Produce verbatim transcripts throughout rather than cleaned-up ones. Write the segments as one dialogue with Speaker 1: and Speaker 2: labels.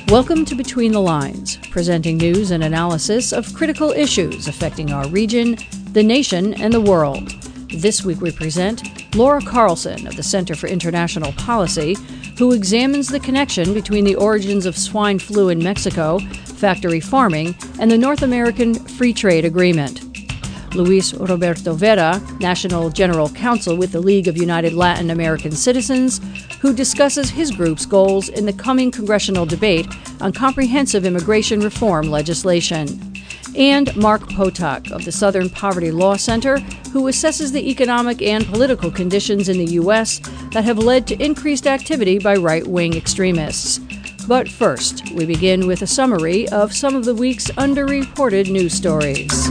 Speaker 1: Welcome to Between the Lines, presenting news and analysis of critical issues affecting our region, the nation, and the world. This week we present Laura Carlson of the Center for International Policy, who examines the connection between the origins of swine flu in Mexico, factory farming, and the North American Free Trade Agreement. Luis Roberto Vera, National General Counsel with the League of United Latin American Citizens, who discusses his group's goals in the coming congressional debate on comprehensive immigration reform legislation. And Mark Potok of the Southern Poverty Law Center, who assesses the economic and political conditions in the U S that have led to increased activity by right-wing extremists. But first, we begin with a summary of some of the week's underreported news stories.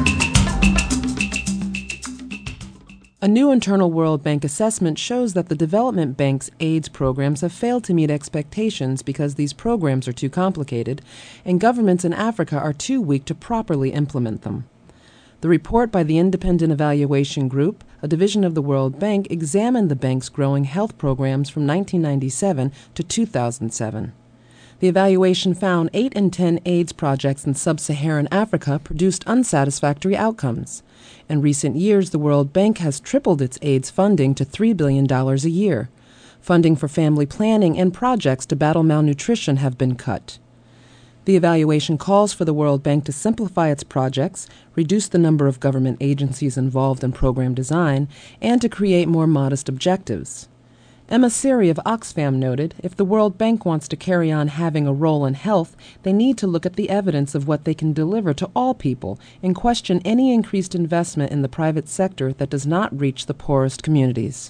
Speaker 2: A new internal World Bank assessment shows that the Development Bank's AIDS programs have failed to meet expectations because these programs are too complicated and governments in Africa are too weak to properly implement them. The report by the Independent Evaluation Group, a division of the World Bank, examined the bank's growing health programs from nineteen ninety-seven to two thousand seven. The evaluation found eight in ten AIDS projects in sub-Saharan Africa produced unsatisfactory outcomes. In recent years, the World Bank has tripled its AIDS funding to three billion dollars a year. Funding for family planning and projects to battle malnutrition have been cut. The evaluation calls for the World Bank to simplify its projects, reduce the number of government agencies involved in program design, and to create more modest objectives. Emma Siri of Oxfam noted, if the World Bank wants to carry on having a role in health, they need to look at the evidence of what they can deliver to all people and question any increased investment in the private sector that does not reach the poorest communities.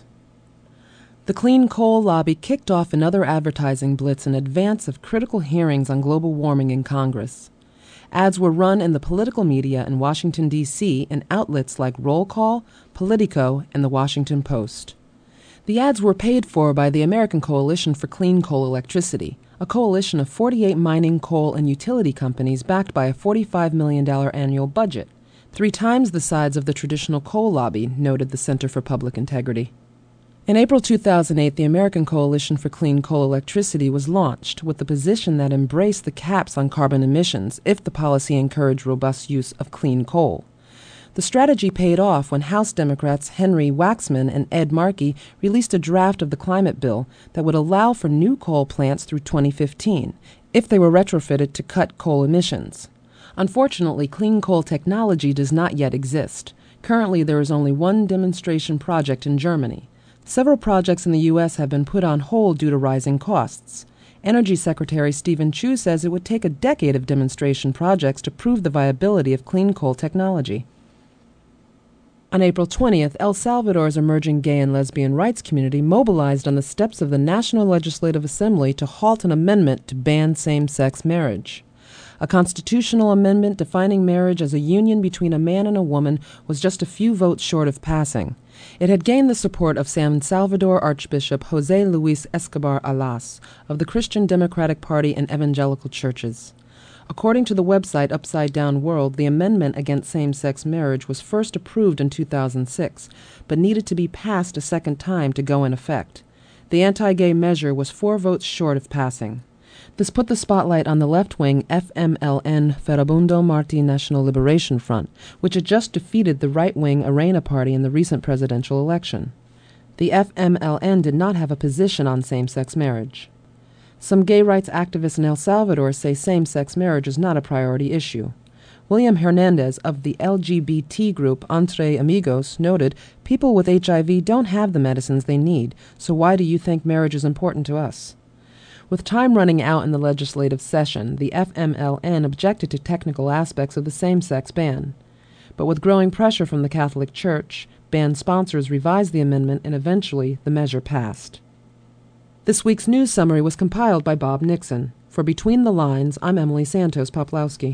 Speaker 2: The Clean Coal Lobby kicked off another advertising blitz in advance of critical hearings on global warming in Congress. Ads were run in the political media in Washington, D C in outlets like Roll Call, Politico, and the Washington Post. The ads were paid for by the American Coalition for Clean Coal Electricity, a coalition of forty-eight mining, coal, and utility companies backed by a forty-five million dollars annual budget, three times the size of the traditional coal lobby, noted the Center for Public Integrity. In April two thousand eight, the American Coalition for Clean Coal Electricity was launched with the position that embraced the caps on carbon emissions if the policy encouraged robust use of clean coal. The strategy paid off when House Democrats Henry Waxman and Ed Markey released a draft of the climate bill that would allow for new coal plants through twenty fifteen, if they were retrofitted to cut coal emissions. Unfortunately, clean coal technology does not yet exist. Currently, there is only one demonstration project in Germany. Several projects in the U S have been put on hold due to rising costs. Energy Secretary Stephen Chu says it would take a decade of demonstration projects to prove the viability of clean coal technology. On April twentieth, El Salvador's emerging gay and lesbian rights community mobilized on the steps of the National Legislative Assembly to halt an amendment to ban same-sex marriage. A constitutional amendment defining marriage as a union between a man and a woman was just a few votes short of passing. It had gained the support of San Salvador Archbishop José Luis Escobar Alas of the Christian Democratic Party and evangelical churches. According to the website Upside Down World, the amendment against same-sex marriage was first approved in two thousand six, but needed to be passed a second time to go in effect. The anti-gay measure was four votes short of passing. This put the spotlight on the left-wing F M L N Farabundo Martí National Liberation Front, which had just defeated the right-wing Arena Party in the recent presidential election. The F M L N did not have a position on same-sex marriage. Some gay rights activists in El Salvador say same-sex marriage is not a priority issue. William Hernandez of the L G B T group Entre Amigos noted, people with H I V don't have the medicines they need, so why do you think marriage is important to us? With time running out in the legislative session, the F M L N objected to technical aspects of the same-sex ban. But with growing pressure from the Catholic Church, ban sponsors revised the amendment and eventually the measure passed. This week's news summary was compiled by Bob Nixon. For Between the Lines, I'm Emily Santos Poplowski.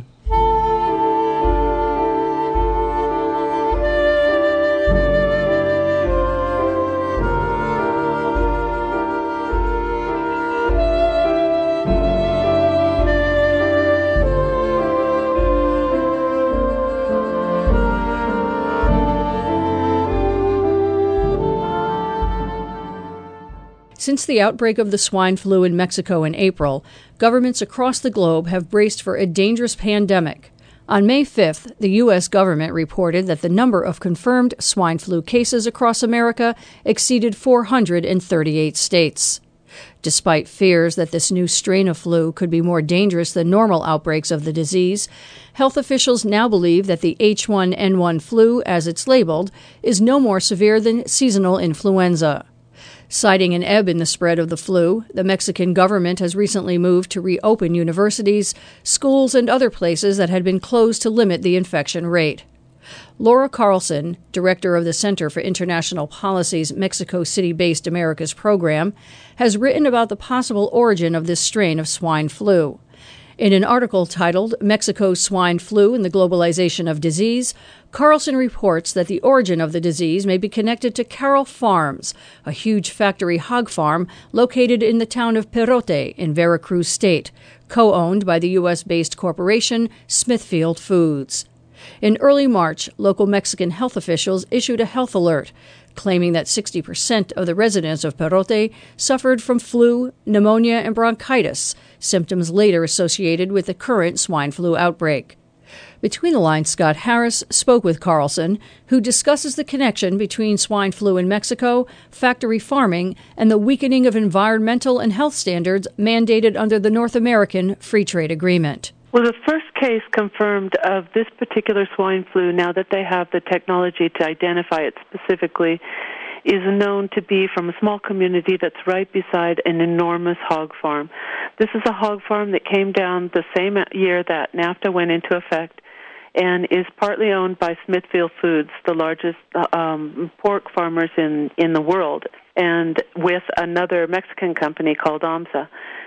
Speaker 1: Since the outbreak of the swine flu in Mexico in April, governments across the globe have braced for a dangerous pandemic. On May fifth, the U S government reported that the number of confirmed swine flu cases across America exceeded four hundred thirty-eight states. Despite fears that this new strain of flu could be more dangerous than normal outbreaks of the disease, health officials now believe that the H one N one flu, as it's labeled, is no more severe than seasonal influenza. Citing an ebb in the spread of the flu, the Mexican government has recently moved to reopen universities, schools, and other places that had been closed to limit the infection rate. Laura Carlson, director of the Center for International Policy's Mexico City-based Americas program, has written about the possible origin of this strain of swine flu. In an article titled Mexico's Swine Flu and the Globalization of Disease, Carlson reports that the origin of the disease may be connected to Carroll Farms, a huge factory hog farm located in the town of Perote in Veracruz State, co-owned by the U S-based corporation Smithfield Foods. In early March, local Mexican health officials issued a health alert, claiming that sixty percent of the residents of Perote suffered from flu, pneumonia, and bronchitis, symptoms later associated with the current swine flu outbreak. Between the Lines, Scott Harris spoke with Carlson, who discusses the connection between swine flu in Mexico, factory farming, and the weakening of environmental and health standards mandated under the North American Free Trade Agreement.
Speaker 3: Well, the first case confirmed of this particular swine flu, now that they have the technology to identify it specifically, is known to be from a small community that's right beside an enormous hog farm. This is a hog farm that came down the same year that NAFTA went into effect and is partly owned by Smithfield Foods, the largest um, pork farmers in, in the world, and with another Mexican company called AMSA.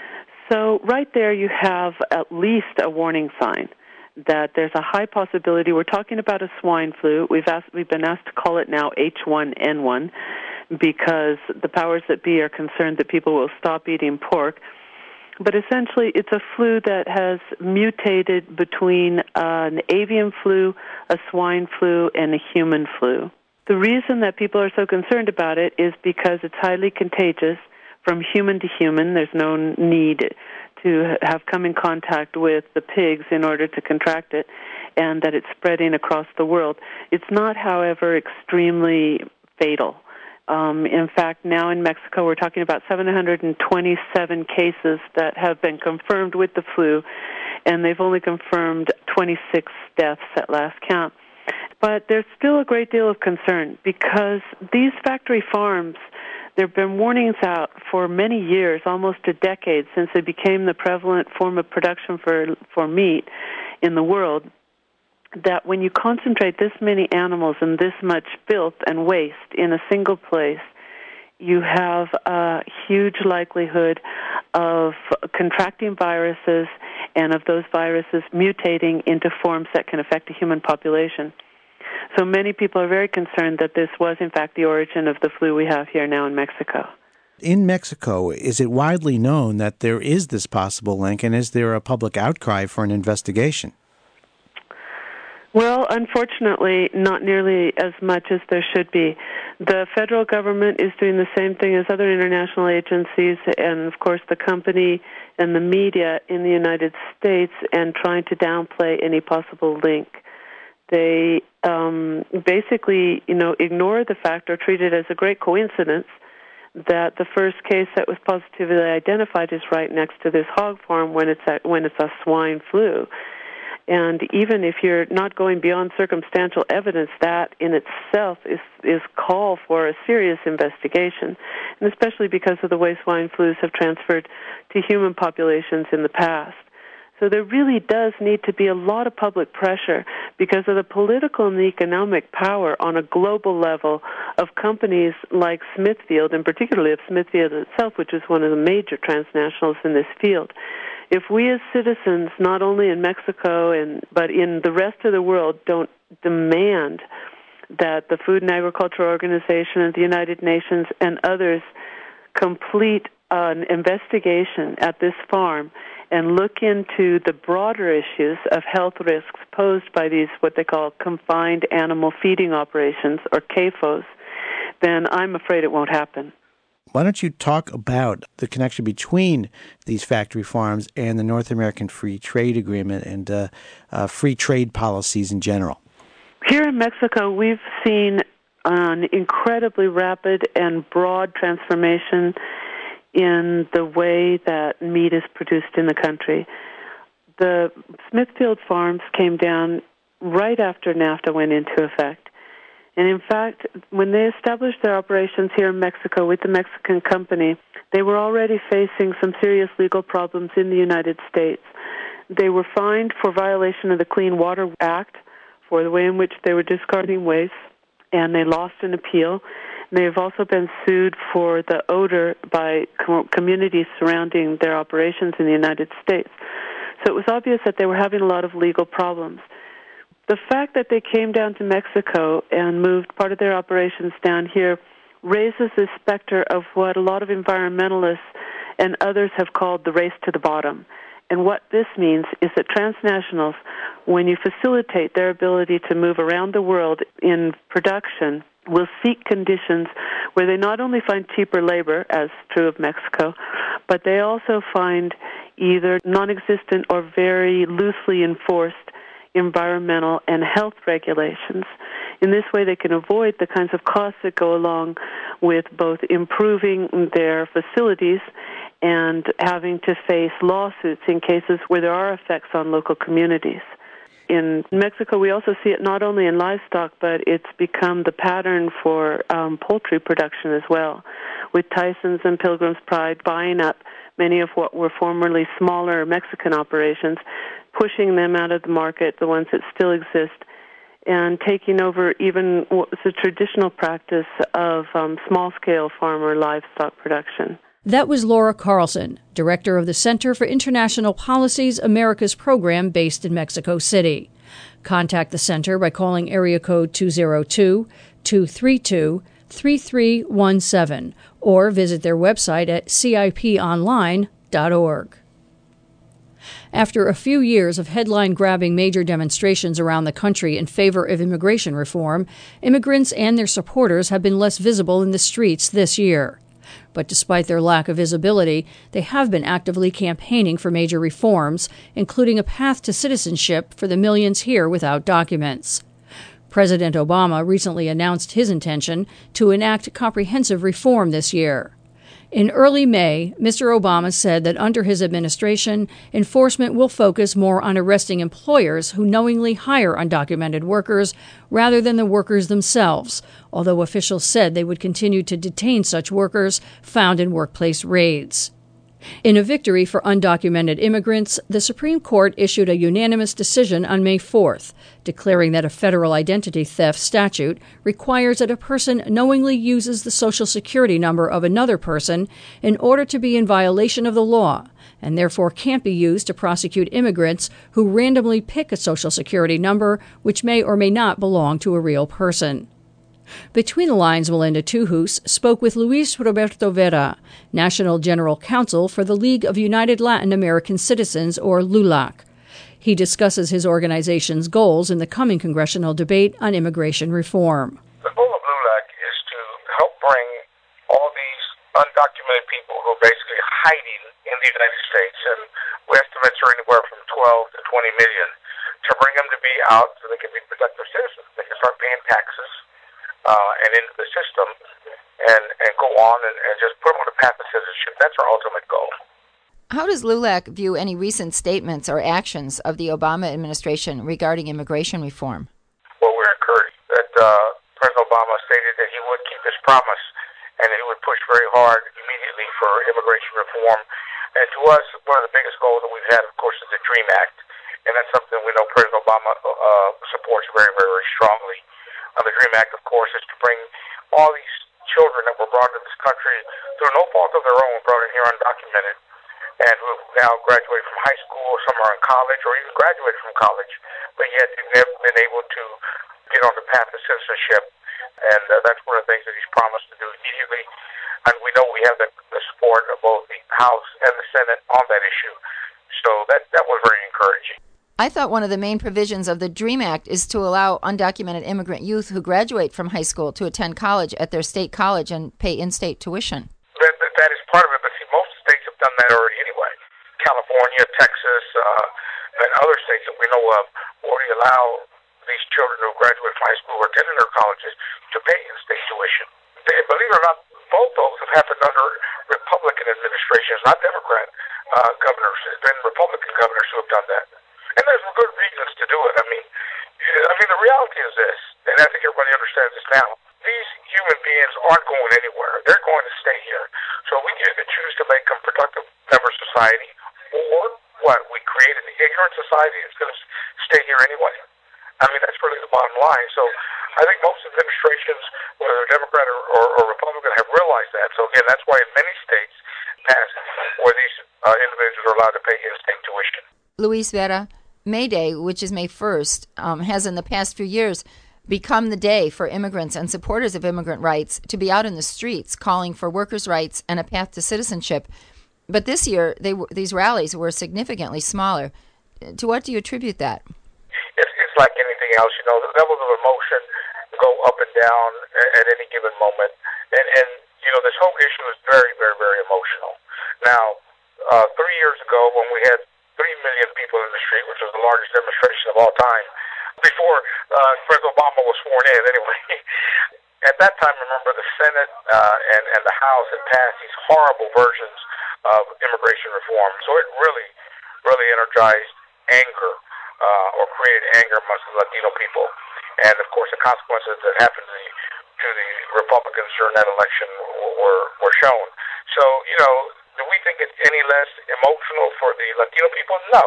Speaker 3: So right there you have at least a warning sign that there's a high possibility. We're talking about a swine flu. We've asked, we've been asked to call it now H one N one because the powers that be are concerned that people will stop eating pork. But essentially it's a flu that has mutated between an avian flu, a swine flu, and a human flu. The reason that people are so concerned about it is because it's highly contagious from human to human. There's no need to have come in contact with the pigs in order to contract it, and that it's spreading across the world. It's not, however, extremely fatal. Um, in fact, now in Mexico, we're talking about seven hundred twenty-seven cases that have been confirmed with the flu, and they've only confirmed twenty-six deaths at last count. But there's still a great deal of concern because these factory farms, there have been warnings out for many years, almost a decade, since they became the prevalent form of production for, for meat in the world, that when you concentrate this many animals and this much filth and waste in a single place, you have a huge likelihood of contracting viruses and of those viruses mutating into forms that can affect the human population. So many people are very concerned that this was, in fact, the origin of the flu we have here now in Mexico.
Speaker 4: In Mexico, is it widely known that there is this possible link, and is there a public outcry for an investigation?
Speaker 3: Well, unfortunately, not nearly as much as there should be. The federal government is doing the same thing as other international agencies and, of course, the company and the media in the United States, and trying to downplay any possible link. They um, basically, you know, ignore the fact or treat it as a great coincidence that the first case that was positively identified is right next to this hog farm when it's a, when it's a swine flu. And even if you're not going beyond circumstantial evidence, that in itself is is call for a serious investigation, and especially because of the way swine flus have transferred to human populations in the past. So there really does need to be a lot of public pressure because of the political and the economic power on a global level of companies like Smithfield, and particularly of Smithfield itself, which is one of the major transnationals in this field. If we as citizens, not only in Mexico and but in the rest of the world, don't demand that the Food and Agriculture Organization and the United Nations and others complete an investigation at this farm and look into the broader issues of health risks posed by these, what they call confined animal feeding operations, or C A F Os, then I'm afraid it won't happen.
Speaker 4: Why don't you talk about the connection between these factory farms and the North American Free Trade Agreement and uh, uh, free trade policies in general?
Speaker 3: Here in Mexico, we've seen an incredibly rapid and broad transformation in the way that meat is produced in the country. The Smithfield farms came down right after NAFTA went into effect. And in fact, when they established their operations here in Mexico with the Mexican company, they were already facing some serious legal problems in the United States. They were fined for violation of the Clean Water Act for the way in which they were discarding waste, and they lost an appeal. They have also been sued for the odor by com- communities surrounding their operations in the United States. So it was obvious that they were having a lot of legal problems. The fact that they came down to Mexico and moved part of their operations down here raises the specter of what a lot of environmentalists and others have called the race to the bottom. And what this means is that transnationals, when you facilitate their ability to move around the world in production, will seek conditions where they not only find cheaper labor, as true of Mexico, but they also find either non-existent or very loosely enforced environmental and health regulations. In this way, they can avoid the kinds of costs that go along with both improving their facilities and having to face lawsuits in cases where there are effects on local communities. In Mexico, we also see it not only in livestock, but it's become the pattern for um, poultry production as well, with Tyson's and Pilgrim's Pride buying up many of what were formerly smaller Mexican operations, pushing them out of the market, the ones that still exist, and taking over even what was the traditional practice of um, small-scale farmer livestock production.
Speaker 1: That was Laura Carlson, director of the Center for International Policy's Americas program based in Mexico City. Contact the center by calling area code two oh two, two three two, three three one seven or visit their website at C I P online dot org. After a few years of headline-grabbing major demonstrations around the country in favor of immigration reform, immigrants and their supporters have been less visible in the streets this year. But despite their lack of visibility, they have been actively campaigning for major reforms, including a path to citizenship for the millions here without documents. President Obama recently announced his intention to enact comprehensive reform this year. In early May, Mister Obama said that under his administration, enforcement will focus more on arresting employers who knowingly hire undocumented workers rather than the workers themselves, although officials said they would continue to detain such workers found in workplace raids. In a victory for undocumented immigrants, the Supreme Court issued a unanimous decision on May fourth, declaring that a federal identity theft statute requires that a person knowingly uses the Social Security number of another person in order to be in violation of the law, and therefore can't be used to prosecute immigrants who randomly pick a Social Security number which may or may not belong to a real person. Between the Lines, Melinda Tuhus spoke with Luis Roberto Vera, National General Counsel for the League of United Latin American Citizens, or LULAC. He discusses his organization's goals in the coming congressional debate on immigration reform.
Speaker 5: The goal of LULAC is to help bring all these undocumented people who are basically hiding in the United States, and we estimates are anywhere from twelve to twenty million, to bring them to be out so they can be productive citizens. They can start paying taxes Uh, and into the system and, and go on and, and just put them on the path of citizenship. That's our ultimate goal.
Speaker 6: How does LULAC view any recent statements or actions of the Obama administration regarding immigration reform?
Speaker 5: Well, we're encouraged that uh, President Obama stated that he would keep his promise and that he would push very hard immediately for immigration reform. And to us, one of the biggest goals that we've had, of course, is the DREAM Act. And that's something we know President Obama uh, supports very, very, very strongly. Uh, the DREAM Act, of course, is to bring all these children that were brought into this country through no fault of their own, brought in here undocumented, and who have now graduated from high school, some are in college, or even graduated from college, but yet they've never been able to get on the path of citizenship. And uh, that's one of the things that he's promised to do immediately. And we know we have the, the support of both the House and the Senate on that issue. So that, that was very encouraging.
Speaker 6: I thought one of the main provisions of the DREAM Act is to allow undocumented immigrant youth who graduate from high school to attend college at their state college and pay in-state tuition.
Speaker 5: that already anyway. California, Texas, uh, and other states that we know of already allow these children who graduate from high school or attend their colleges to pay in-state tuition. They, believe it or not, both those have happened under Republican administrations, not Democrat uh, governors. It's been Republican governors who have done that. And there's good reasons to do it. I mean, I mean, the reality is this, and I think everybody understands this now. These human beings aren't going anywhere. They're going to stay here. So we either choose to make them productive members of society, or what? We create an ignorant society that's going to stay here anyway. I mean, that's really the bottom line. So I think most administrations, whether they're Democrat or, or, or Republican, have realized that. So again, that's why in many states pass where these uh, individuals are allowed to pay in-state tuition.
Speaker 6: Luis Vera, May Day, which is May first, um, has in the past few years become the day for immigrants and supporters of immigrant rights to be out in the streets calling for workers' rights and a path to citizenship. But this year, they w- these rallies were significantly smaller. To what do you attribute that?
Speaker 5: It's, it's like anything else, you know, the levels of emotion go up and down at, at any given moment. And, and, you know, this whole issue is very, very, very emotional. Now, uh, three years ago when we had three million people in the street, which was the largest demonstration of all time, before uh, President Obama was sworn in anyway. At that time, remember, the Senate uh, and, and the House had passed these horrible versions of immigration reform. So it really, really energized anger uh, or created anger amongst the Latino people. And, of course, the consequences that happened to the, to the Republicans during that election were, were shown. So, you know, do we think it's any less emotional for the Latino people? No.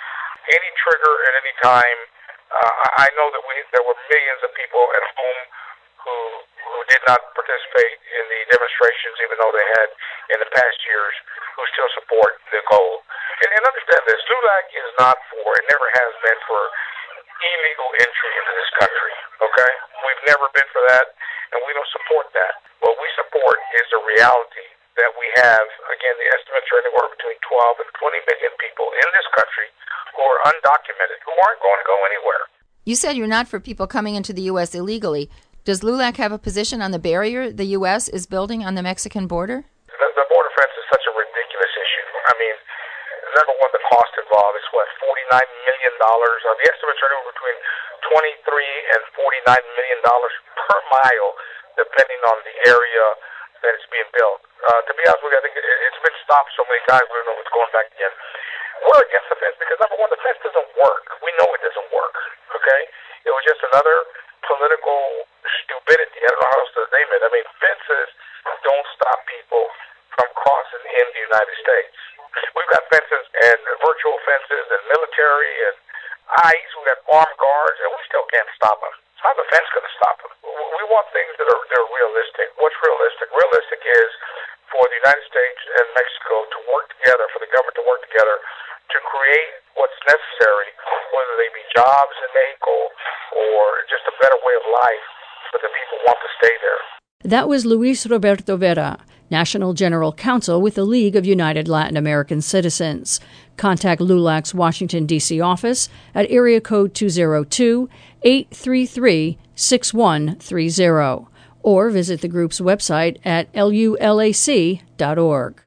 Speaker 5: Any trigger at any time. Uh, I know that we there were millions of people at home who who did not participate in the demonstrations, even though they had in the past years, who still support the goal. And, and understand this, LULAC is not for, and never has been for, illegal entry into this country, okay? We've never been for that, and we don't support that. What we support is the reality that we have, again, the estimates are anywhere between twelve and twenty million people in this country who are undocumented, who aren't going to go anywhere.
Speaker 6: You said you're not for people coming into the U S illegally. Does LULAC have a position on the barrier the U S is building on the Mexican border?
Speaker 5: The, the border fence is such a ridiculous issue. I mean, number one, the cost involved is what, forty-nine million dollars? Uh, the estimates are anywhere between twenty-three and forty-nine million dollars per mile, depending on the area that it's being built. Uh, to be honest with you, I think it, it's been stopped so many times, we don't know what's going back again. We're against the fence because, number one, the fence doesn't work. We know it doesn't work, okay? It was just another political stupidity. I don't know how else to name it. I mean, fences don't stop people from crossing in the United States. We've got fences and virtual fences and military and ICE. We've got armed guards, and we still can't stop them. How's the fence going to stop them? We want things that are, that are realistic. What's realistic? Realistic is for the United States and Mexico to work together, for the government to work together to create what's necessary, whether they be jobs in Mexico or just a better way of life for the people who want to stay there.
Speaker 1: That was Luis Roberto Vera, National General Counsel with the League of United Latin American Citizens. Contact LULAC's Washington, D C office at area code two oh two, eight three three, six one three zero or visit the group's website at L U L A C dot org.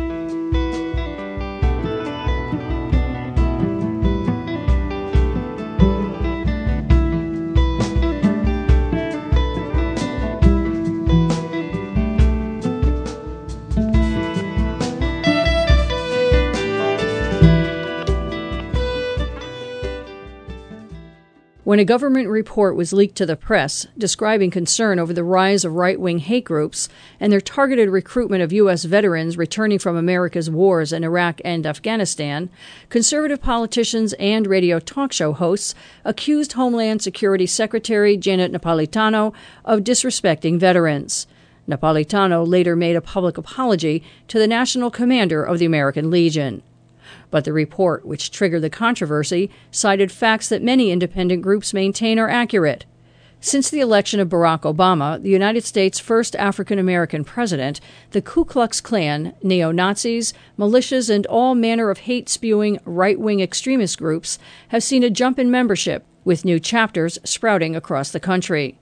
Speaker 1: When a government report was leaked to the press describing concern over the rise of right-wing hate groups and their targeted recruitment of U S veterans returning from America's wars in Iraq and Afghanistan, conservative politicians and radio talk show hosts accused Homeland Security Secretary Janet Napolitano of disrespecting veterans. Napolitano later made a public apology to the national commander of the American Legion. But the report, which triggered the controversy, cited facts that many independent groups maintain are accurate. Since the election of Barack Obama, the United States' first African-American president, the Ku Klux Klan, neo-Nazis, militias, and all manner of hate-spewing right-wing extremist groups have seen a jump in membership, with new chapters sprouting across the country.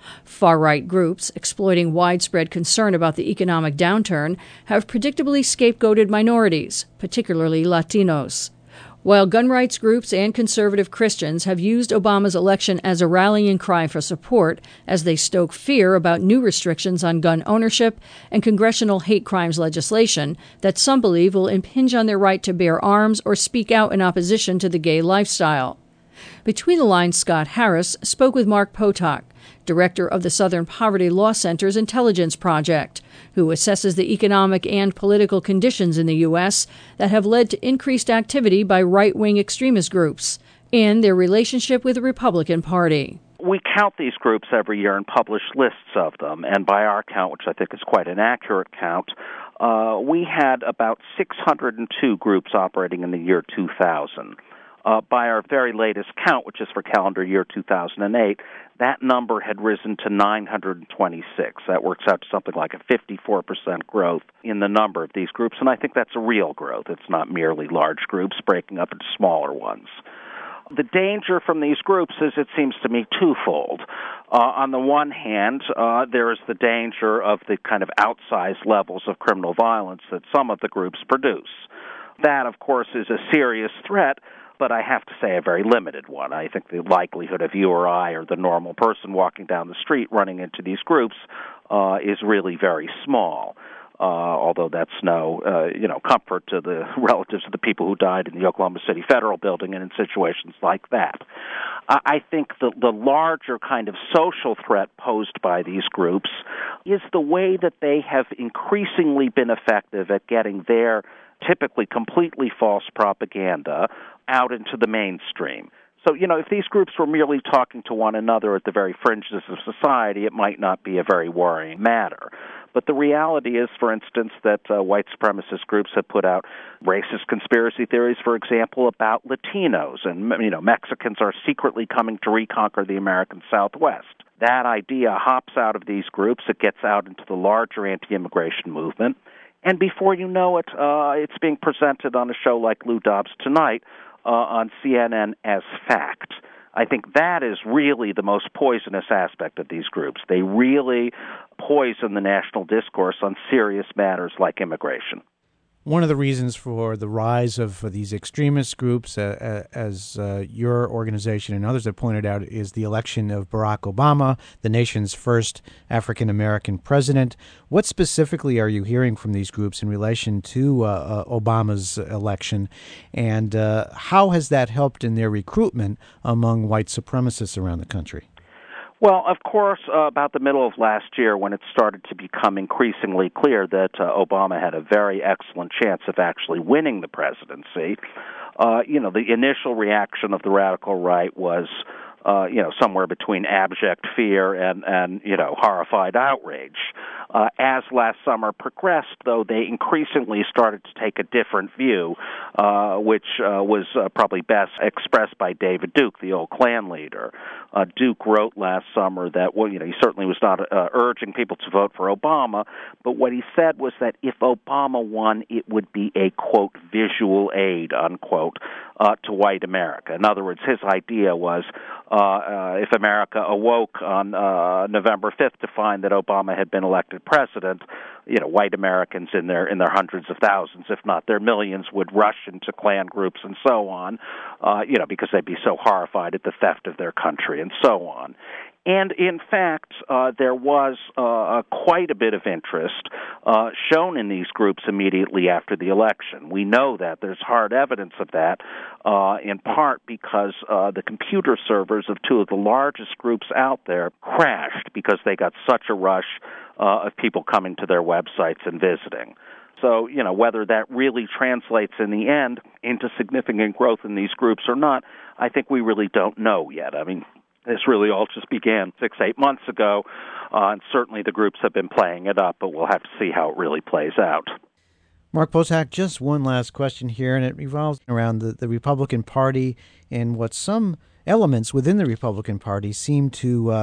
Speaker 1: Far-right groups, exploiting widespread concern about the economic downturn, have predictably scapegoated minorities, particularly Latinos. While gun rights groups and conservative Christians have used Obama's election as a rallying cry for support as they stoke fear about new restrictions on gun ownership and congressional hate crimes legislation that some believe will impinge on their right to bear arms or speak out in opposition to the gay lifestyle. Between the Lines, Scott Harris spoke with Mark Potok, director of the Southern Poverty Law Center's Intelligence Project, who assesses the economic and political conditions in the U S that have led to increased activity by right-wing extremist groups and their relationship with the Republican Party.
Speaker 7: We count these groups every year and publish lists of them, and by our count, which I think is quite an accurate count, uh, we had about six hundred two groups operating in the year two thousand. Uh, by our very latest count, which is for calendar year two thousand eight, that number had risen to nine hundred twenty-six. That works out to something like a fifty-four percent growth in the number of these groups, and I think that's a real growth. It's not merely large groups breaking up into smaller ones. The danger from these groups is, it seems to me, twofold. Uh, on the one hand, uh, there is the danger of the kind of outsized levels of criminal violence that some of the groups produce. That, of course, is a serious threat, but I have to say a very limited one. I think the likelihood of you or I or the normal person walking down the street running into these groups uh, is really very small, uh, although that's no uh, you know comfort to the relatives of the people who died in the Oklahoma City Federal Building and in situations like that. Uh, I think the, the larger kind of social threat posed by these groups is the way that they have increasingly been effective at getting their typically completely false propaganda out into the mainstream. So, you know, if these groups were merely talking to one another at the very fringes of society, it might not be a very worrying matter. But the reality is, for instance, that uh, white supremacist groups have put out racist conspiracy theories, for example, about Latinos, and, you know, Mexicans are secretly coming to reconquer the American Southwest. That idea hops out of these groups. It gets out into the larger anti-immigration movement. And before you know it, uh, it's being presented on a show like Lou Dobbs Tonight uh, on C N N as fact. I think that is really the most poisonous aspect of these groups. They really poison the national discourse on serious matters like immigration.
Speaker 4: One of the reasons for the rise of uh, these extremist groups, uh, as uh, your organization and others have pointed out, is the election of Barack Obama, the nation's first African-American president. What specifically are you hearing from these groups in relation to uh, uh, Obama's election, and uh, how has that helped in their recruitment among white supremacists around the country?
Speaker 7: Well, of course, uh, about the middle of last year, when it started to become increasingly clear that uh, Obama had a very excellent chance of actually winning the presidency, uh, you know, the initial reaction of the radical right was, uh, you know, somewhere between abject fear and, and you know, horrified outrage. Uh, as last summer progressed, though, they increasingly started to take a different view, uh, which uh, was uh, probably best expressed by David Duke, the old Klan leader. Uh, Duke wrote last summer that, well, you know, he certainly was not uh, urging people to vote for Obama, but what he said was that if Obama won, it would be a, quote, visual aid, unquote, uh, to white America. In other words, his idea was uh, uh, if America awoke on uh, November fifth to find that Obama had been elected president, you know, white Americans in their in their hundreds of thousands, if not their millions, would rush into Klan groups and so on, uh, you know, because they'd be so horrified at the theft of their country and so on. And in fact, uh, there was uh, quite a bit of interest uh, shown in these groups immediately after the election. We know that. There's hard evidence of that, uh, in part because uh, the computer servers of two of the largest groups out there crashed because they got such a rush uh, of people coming to their websites and visiting. So, you know, whether that really translates in the end into significant growth in these groups or not, I think we really don't know yet. I mean, this really all just began six, eight months ago, uh, and certainly the groups have been playing it up, but we'll have to see how it really plays out.
Speaker 4: Mark Potok, just one last question here, and it revolves around the, the Republican Party and what some elements within the Republican Party seem to uh,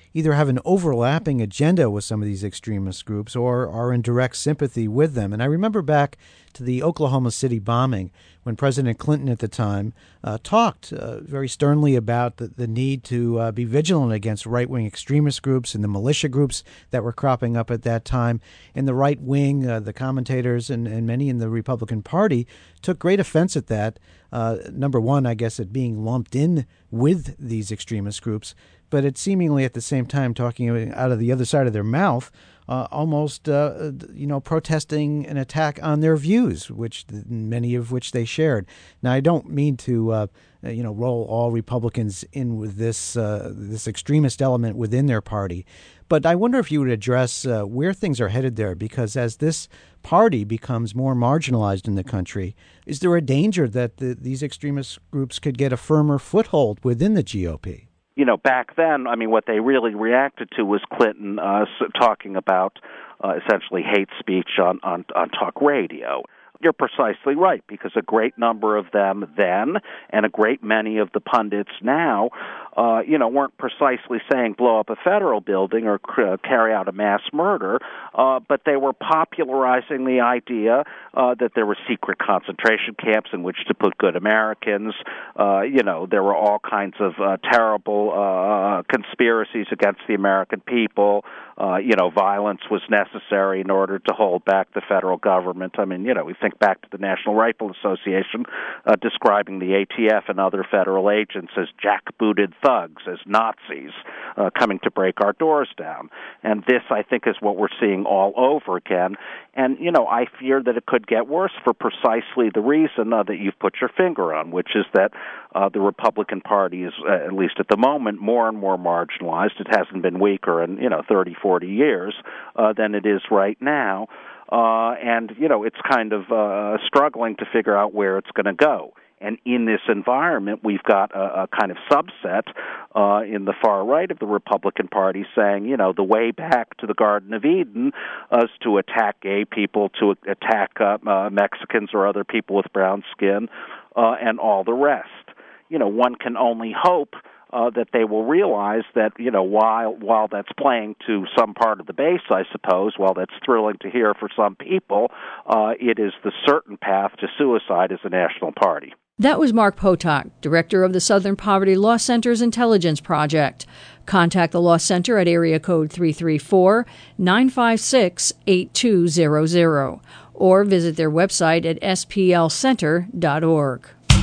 Speaker 4: either have an overlapping agenda with some of these extremist groups or are in direct sympathy with them. And I remember back to the Oklahoma City bombing when President Clinton at the time uh, talked uh, very sternly about the, the need to uh, be vigilant against right-wing extremist groups and the militia groups that were cropping up at that time. And the right wing, uh, the commentators and, and many in the Republican Party took great offense at that. Uh, number one, I guess, at being lumped in with these extremist groups, but it's seemingly at the same time talking out of the other side of their mouth, uh, almost, uh, you know, protesting an attack on their views, which many of which they shared. Now, I don't mean to, uh, you know, roll all Republicans in with this uh, this extremist element within their party, but I wonder if you would address uh, where things are headed there, because as this party becomes more marginalized in the country, is there a danger that the, these extremist groups could get a firmer foothold within the G O P?
Speaker 7: You know, back then, I mean, what they really reacted to was Clinton uh, talking about uh, essentially hate speech on, on, on talk radio. You're precisely right, because a great number of them then and a great many of the pundits now, uh, you know, weren't precisely saying blow up a federal building or uh, carry out a mass murder, uh, but they were popularizing the idea uh, that there were secret concentration camps in which to put good Americans. Uh, you know, there were all kinds of uh, terrible uh, conspiracies against the American people. Uh, you know, violence was necessary in order to hold back the federal government. I mean, you know, we think back to the National Rifle Association uh, describing the A T F and other federal agents as jackbooted thugs, as Nazis uh, coming to break our doors down. And this, I think, is what we're seeing all over again. And, you know, I fear that it could get worse for precisely the reason uh, that you've put your finger on, which is that uh, the Republican Party is, uh, at least at the moment, more and more marginalized. It hasn't been weaker in, you know, thirty, forty years uh, than it is right now. Uh, and, you know, it's kind of uh, struggling to figure out where it's going to go. And in this environment, we've got a, a kind of subset uh, in the far right of the Republican Party saying, you know, the way back to the Garden of Eden is to attack gay people, to attack uh, uh, Mexicans or other people with brown skin, uh, and all the rest. You know, one can only hope Uh, that they will realize that, you know, while while that's playing to some part of the base, I suppose, while that's thrilling to hear for some people, uh, it is the certain path to suicide as a national party.
Speaker 1: That was Mark Potok, director of the Southern Poverty Law Center's Intelligence Project. Contact the Law Center at area code three three four, nine five six, eight two zero zero or visit their website at s p l center dot org.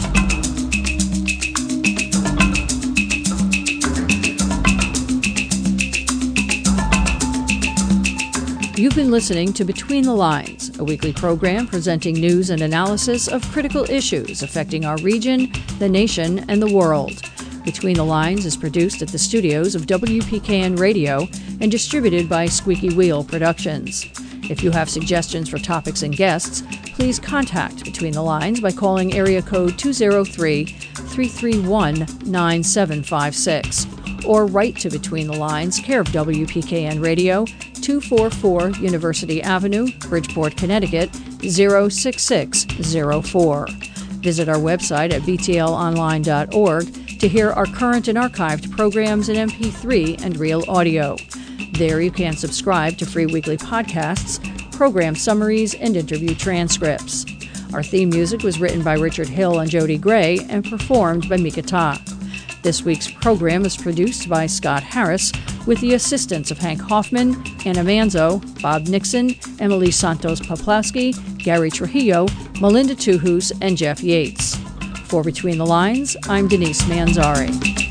Speaker 1: You've been listening to Between the Lines, a weekly program presenting news and analysis of critical issues affecting our region, the nation, and the world. Between the Lines is produced at the studios of W P K N Radio and distributed by Squeaky Wheel Productions. If you have suggestions for topics and guests, please contact Between the Lines by calling area code two oh three, three three one, nine seven five six or write to Between the Lines, care of W P K N Radio, two forty-four University Avenue, Bridgeport, Connecticut, zero six six zero four. Visit our website at b t l online dot org to hear our current and archived programs in M P three and real audio. There you can subscribe to free weekly podcasts, program summaries, and interview transcripts. Our theme music was written by Richard Hill and Jody Gray and performed by Mika Ta. This week's program is produced by Scott Harris with the assistance of Hank Hoffman, Anna Manzo, Bob Nixon, Emily Santos-Poplawski, Gary Trujillo, Melinda Tuhus, and Jeff Yates. For Between the Lines, I'm Denise Manzari.